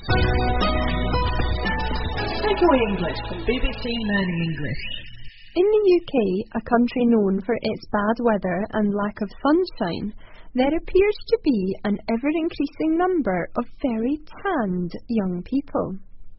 Takeaway English from BBC Learning English. In the UK, a country known for its bad weather and lack of sunshine, there appears to be an ever-increasing number of very tanned young people.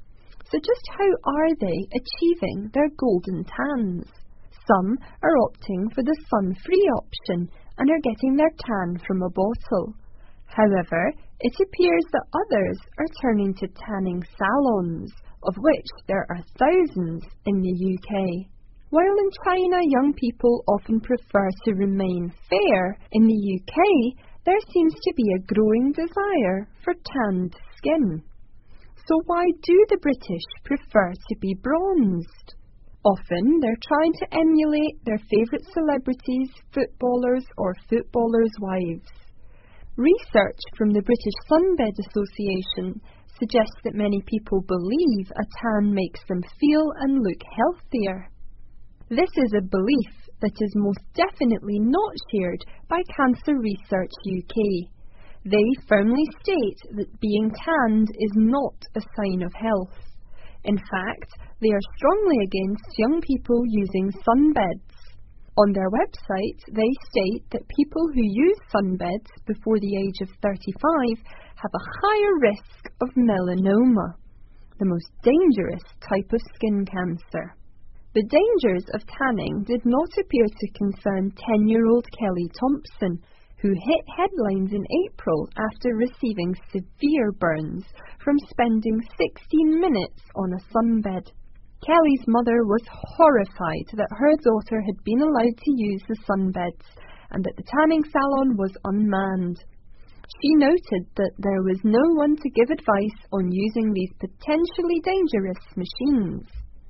So just how are they achieving their golden tans? Some are opting for the sun-free option and are getting their tan from a bottle. However, it appears that others are turning to tanning salons, of which there are thousands in the UK. While in China young people often prefer to remain fair, in the UK there seems to be a growing desire for tanned skin. So why do the British prefer to be bronzed? Often they're trying to emulate their favourite celebrities, footballers or footballers' wives. Research from the British Sunbed Association suggests that many people believe a tan makes them feel and look healthier. This is a belief that is most definitely not shared by Cancer Research UK. They firmly state that being tanned is not a sign of health. In fact, they are strongly against young people using sunbeds. On their website, they state that people who use sunbeds before the age of 35 have a higher risk of melanoma, the most dangerous type of skin cancer. The dangers of tanning did not appear to concern 10-year-old Kelly Thompson, who hit headlines in April after receiving severe burns from spending 16 minutes on a sunbed. Kelly's mother was horrified that her daughter had been allowed to use the sunbeds and that the tanning salon was unmanned. She noted that there was no one to give advice on using these potentially dangerous machines.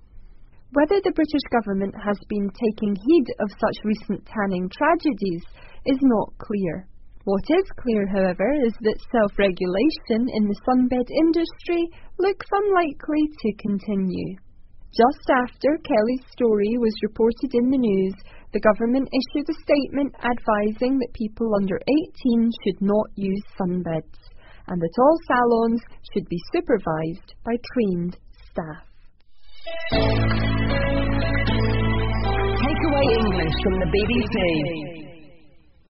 Whether the British government has been taking heed of such recent tanning tragedies is not clear. What is clear, however, is that self-regulation in the sunbed industry looks unlikely to continue. Just after Kelly's story was reported in the news, the government issued a statement advising that people under 18 should not use sunbeds and that all salons should be supervised by trained staff. Takeaway English from the BBC.